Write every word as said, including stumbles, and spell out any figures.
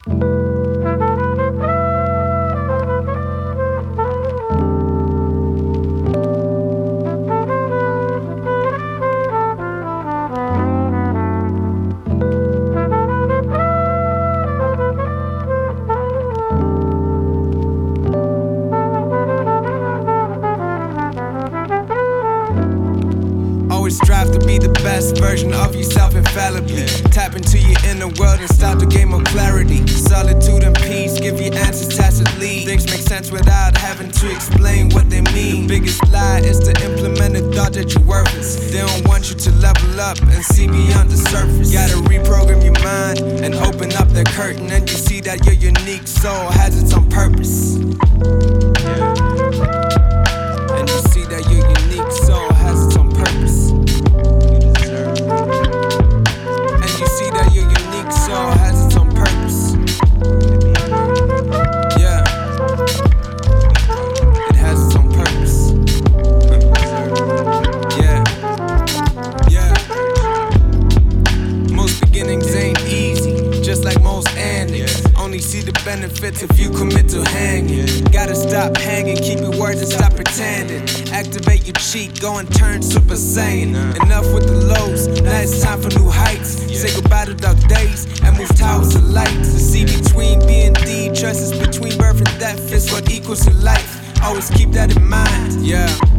Always strive to be the best version of yourself infallibly. Tap into your inner world and start to gain more clarity. Solitude and peace give you answers tacitly. Things make sense without having to explain what they mean. The biggest lie is to implement a thought that you're worthless. They don't want you to level up and see beyond the surface. Gotta reprogram your mind and open up that curtain, and you see that your unique soul has its own purpose. And you see that your unique soul has its own purpose. And you see that your unique soul has its own purpose. Yeah. It has its own purpose. Yeah. Yeah. Most beginnings ain't easy, just like most endings. Only see the benefits if you commit to hanging. Gotta stop hanging, keep your words and stop pretending. Activate your cheek, go and turn super saiyan. Enough with the lows, now it's time for new heights. Say goodbye to dark days and move towers of light. The sea between B and D, choices between birth and death is what equals to life. Always keep that in mind, yeah.